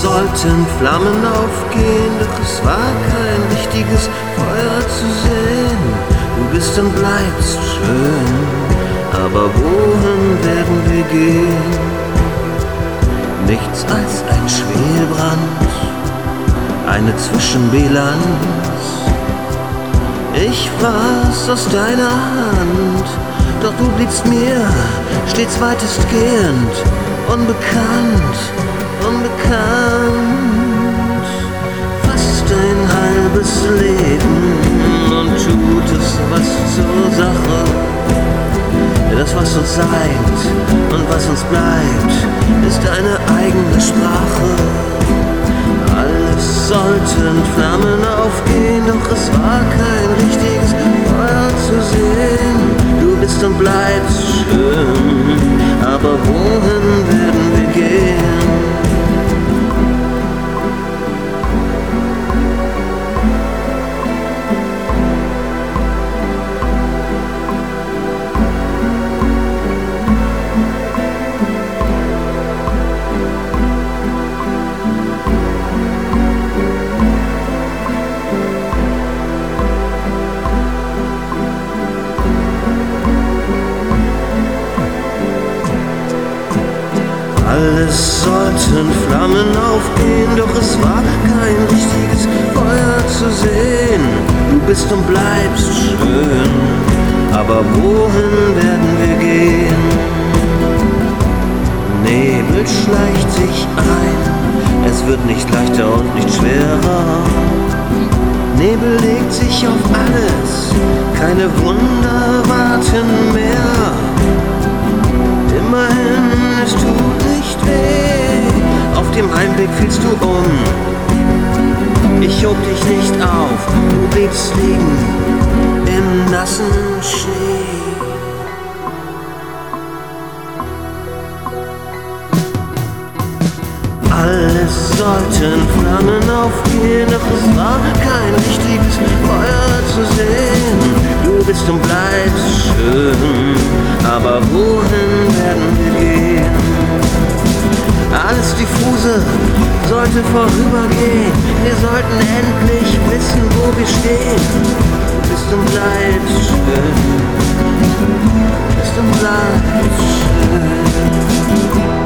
sollten Flammen aufgehen, doch es war kein richtiges Feuer zu sehen. Du bist und bleibst schön, aber wohin werden wir gehen? Nichts als ein Schwelbrand, eine Zwischenbilanz. Ich fraß aus deiner Hand, doch du bliebst mir stets weitestgehend unbekannt, unbekannt. Fast ein halbes Leben und tut es was zur Sache. Das, was uns eint und was uns bleibt, ist eine eigene Sprache. Alles sollten Flammen aufgehen, doch es war kein richtiges Feuer zu sehen. Du bist und bleibst schön, aber wohin werden wir gehen? Alles sollten Flammen aufgehen, doch es war kein richtiges Feuer zu sehen. Du bist und bleibst schön, aber wohin werden wir gehen? Nebel schleicht sich ein, es wird nicht leichter und nicht schwerer. Nebel legt sich auf alles, keine Wunder warten mehr. Immerhin, es tut nicht weh, auf dem Heimweg fielst du um. Ich hob dich nicht auf, du bliebst liegen im nassen Schnee. Alles sollten Flammen aufgehen, doch es war kein richtiges Feuer zu sehen. Du bist und bleibst schön, aber wohin werden wir gehen? Alles diffuse sollte vorübergehen, wir sollten endlich wissen, wo wir stehen. Du bist und bleibst schön, du bist und bleibst schön.